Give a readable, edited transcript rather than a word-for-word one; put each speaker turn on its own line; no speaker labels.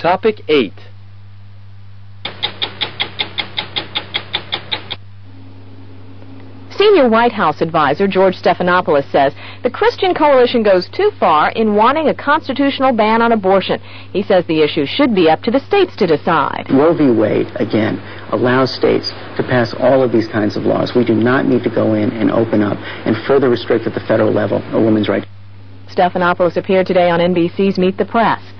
Topic 8.
Senior White House advisor George Stephanopoulos says the Christian Coalition goes too far in wanting a constitutional ban on abortion. He says the issue should be up to the states to decide.
Roe v. Wade, again, allows states to pass all of these kinds of laws. We do not need to go in and open up and further restrict at the federal level a woman's right.
Stephanopoulos appeared today on NBC's Meet the Press.